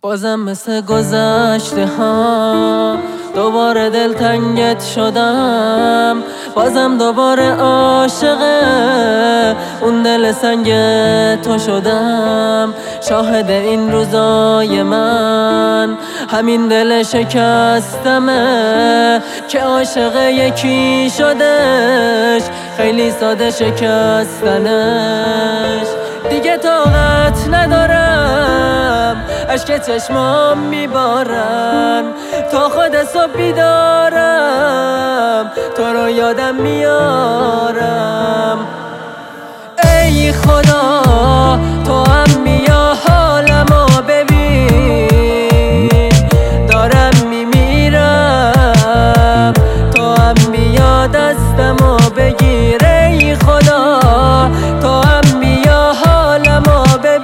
بازم مثل گذشته ها دوباره دلتنگت شدم، بازم دوباره عاشق اون دل سنگ تو شدم. شاهد این روزای من همین دل شکستمه که عاشق یکی شدش، خیلی ساده شکستنش. دیگه طاقت ندارم، اشک چشمام میبارن، تا خود صبح بیدارم تو رو یادم میارم. ای خدا تو هم بیا حالمو ببین، دارم میمیرم، تو هم بیا دستمو بگیر. ای خدا تو هم بیا حالمو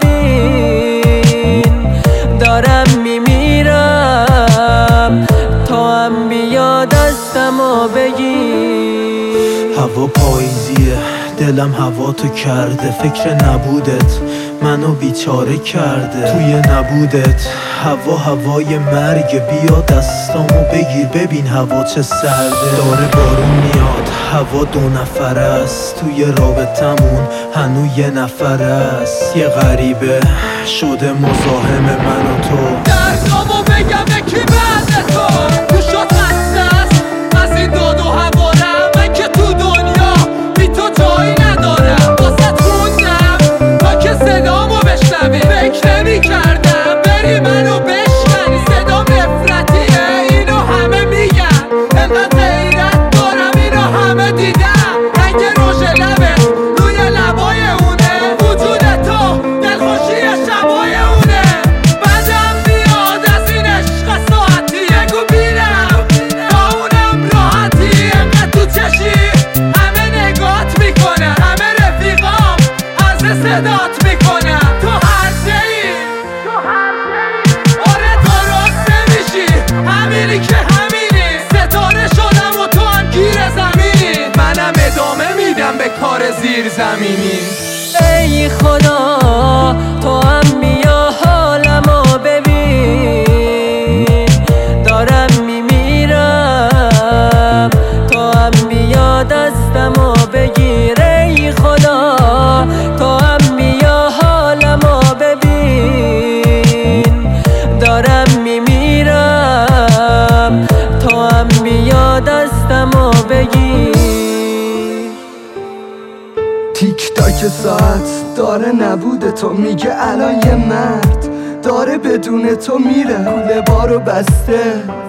ببین، دارم میمیرم، تو هم بیا دستمو بگیر. هوا پاییزیه، دلم هوا تو کرده، فکر نبودت منو بیچاره کرده. توی نبودت هوا هوای مرگ، بیا دستامو بگیر ببین هوا چه سرده. داره بارون میاد، هوا دو نفره است، توی رابطمون هنو یه نفره است. یه غریبه شده مزاحم من و تو، دردامو بگم به کی بعد تو؟ گوشات خسته است از این داد و هوارم، من که تو دنیا بی تو جایی ندارم. واسه خوندم تا که صدامو بشنوی، فکر نمی کردم بری منو بشکنی. صدام نفرتیه اینو همه میگن، انقدر غیرت دارم اینو همه دیدم. رنگ رژ لبت روی لبای اونه، وجود تو دلخوشی شبای اونه. بدم بیاد از این عشق ساعتیه، گو بیرم با اونم راحتی. انقدر تو چشی همه نگات میکنن، همه رفیقام از صدات میکنن. تو هر جایی آره درست نمیشی، همینی که همینی. ستاره شدم و تو هم گیر زمینی، منم ادامه میدم به کار زیر زمینی. ای خدا تو هم بیا حالمو ببین، دارم میمیرم، تو هم بیا دستمو بگیر. ای خدا تو هم بیا حالمو ببین، دارم میمیرم، تو هم بیا دستمو بگیر. تیک تاک ساعت داره نبوده تو، میگه الان یه مرد داره بدون تو میره. کوله بارو بسته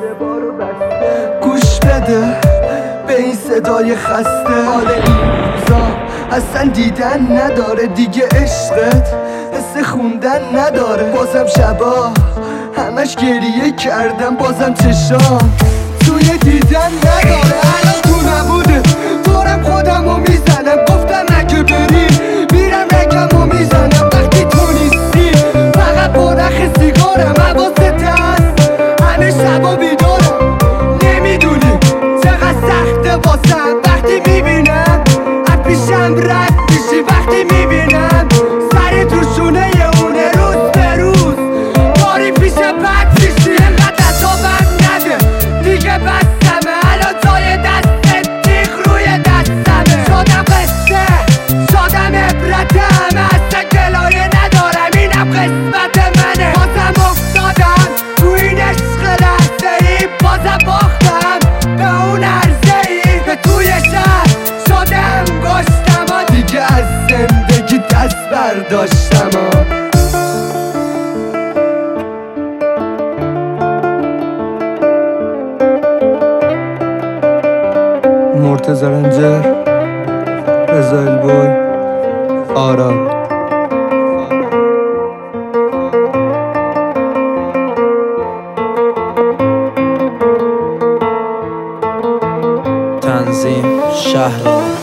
گوش بده به این صدای خسته. حال این روزا اصلا دیدن نداره دیگه، عشقت حس خوندن نداره. بازم شبا همش گریه کردم، بازم چشام توی دیدن نداره. الان تو نبوده دارم خودمو میزنم، گفتم اگه بری میرم رگمو میزنم. وقتی تو نیستی فقط با نخ سیگارم، حواست هست همه شبا بیدارم. نمیدونی چقدر سخته واسم وقتی میبینم از پیشم رد میشی، وقتی میبینم سری تو شونه اونه. روز به روز داری پیش بد میشی، انقدر عذابم نده دیگه بستمه. الان تای دستت تیغ روی دستمه. شدم قصه شدم عبرتم، اصلا گلایه ندارم اینم قسمت منه. بازم افتادم تو این عشق لحظه ای، بازم باختم به اون عرضه ای که توی شهر شدم گشتم. دیگه از زندگی دست برداشتم. مرتضی رنجر، رضا البوی، آراد. تنظیم شهر